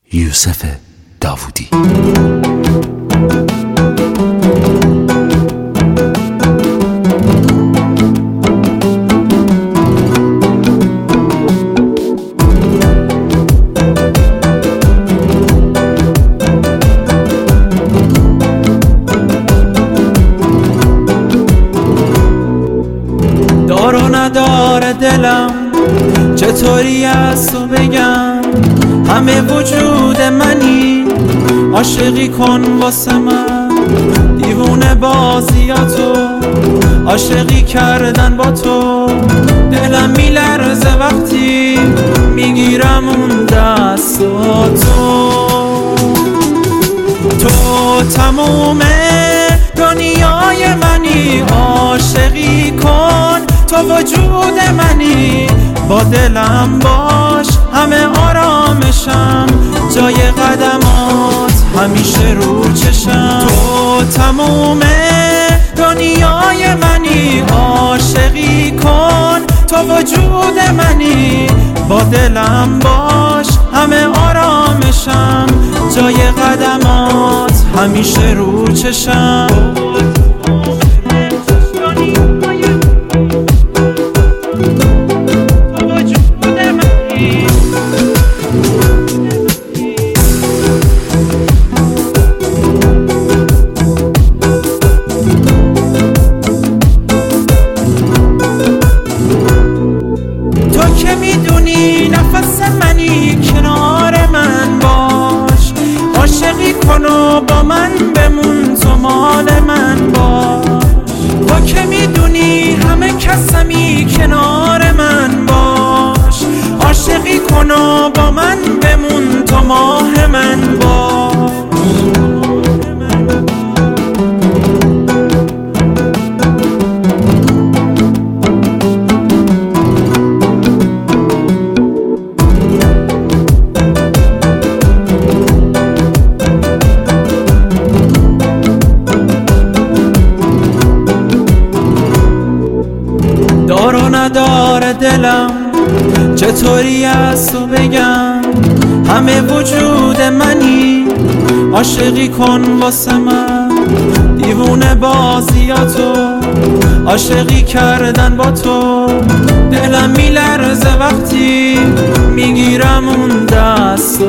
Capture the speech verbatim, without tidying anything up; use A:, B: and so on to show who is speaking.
A: یوسف داوودی.
B: دار و نداره دلم چطوری از تو بگم، همه وجود منی عاشقی کن واسه من، دیوونه بازیاتو عاشقی کردن با تو، دلم میلرزه وقتی میگیرم اون دستاتو. تو تموم دنیای منی عاشقی کن، تو وجود منی با دلم باش همه آرامشم، جای قدمات همیشه رو چشم. تو تموم دنیای منی عاشقی کن، تو وجود منی با دلم باش همه آرامشم، جای قدمات همیشه رو چشم. تو که میدونی نفس منی کنار من باش، عاشقی کن و با من بمون تو مال من باش. تو که میدونی همه کسمی کنار من باش، عاشقی کن و با من بمون تو ماه من باش. دار و نداره دلم چطوری از تو بگم، همه وجود منی عاشقی کن واسه من، دیوونه بازیاتو عاشقی کردن با تو، دلم میلرزه وقتی میگیرم اون دستو.